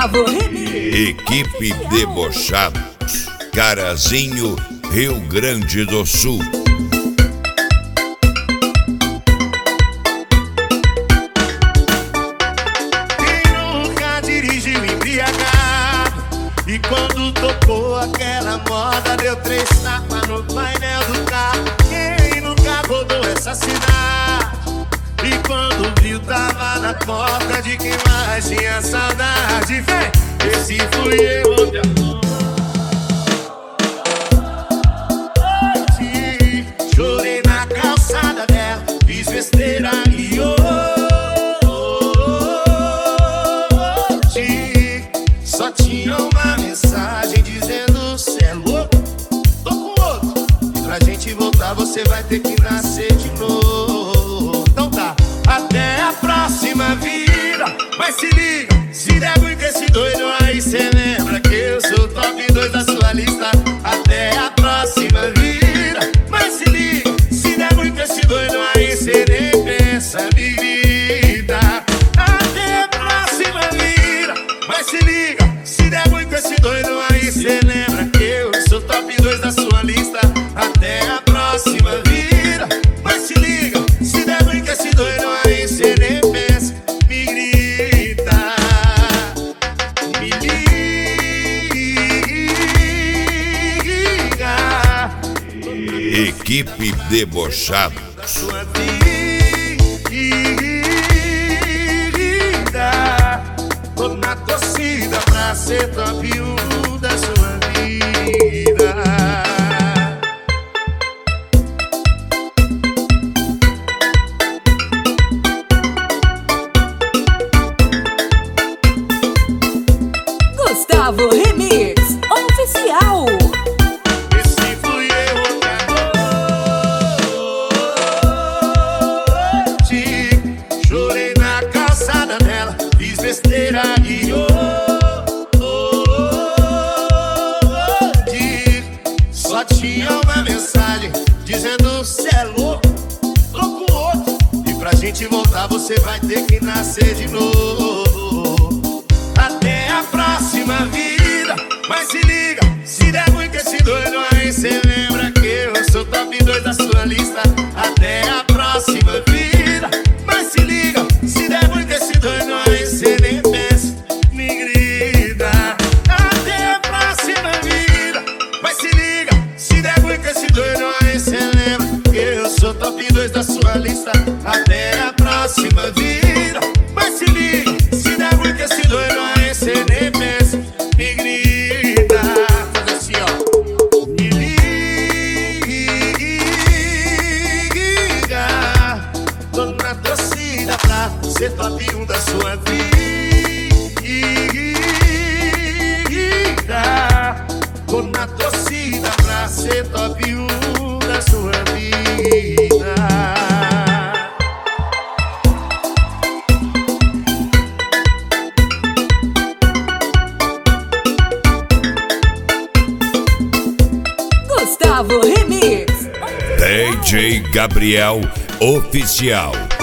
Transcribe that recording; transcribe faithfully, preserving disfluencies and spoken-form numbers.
Gustavo Remix. Equipe Debochados, Carazinho, Rio Grande do Sul. Quem nunca dirigiu embriagado e quando tocou aquela moda deu três tapas no painel do carro? Quem nunca rodou essa cidade e quando viu tava na porta de quem mais tinha saudade? Vem, esse fui eu onde amor. Hoje chorei na calçada dela, fiz besteira e hoje só tinha uma mensagem dizendo: cê é louco, tô com outro, e pra gente voltar você vai ter que nascer de novo. Então tá, até a próxima vida. Mas se liga, se der ruim com esse doido aí, cê lembra que eu sou o top dois da sua lista. Até a próxima vida. Mas se liga, se der ruim com esse doido aí, cê nem pensa, me grita. Até a próxima vida. Mas se liga, se der ruim com esse doido aí, cê lembra que eu sou o top dois da sua lista. Até a próxima vida. Mas se liga, se der ruim com esse doido aí, cê nem pensa, me grita. Me liga. Equipe Debochados. Sua vida, tô na torcida pra ser top um da sua vida. Gustavo Remix Oficial. Esse fui eu hoje. Chorei na calçada dela, fiz besteira e hoje só tinha uma mensagem dizendo: cê é louco, tô com outro, e pra gente voltar você vai ter que nascer de novo. Até a próxima vida. Mas se liga, se der ruim com esse doido aí, cê lembra que eu sou top dois da sua lista. Até a próxima vida. Mas se liga, se der ruim com esse doido aí, cê nem pensa, me grita. Até a próxima vida. Mas se liga, se der ruim com esse doido aí, cê lembra que eu sou top dois da sua lista. Até a próxima vida. Mas se liga, se der ruim com esse doido aí, cê nem pensa, me grita. Faz assim, ó. Me liga. Tô na torcida pra ser top um da sua vida. Tô na torcida pra ser top um da sua vida. Gustavo Remix. D J Gabriel Oficial.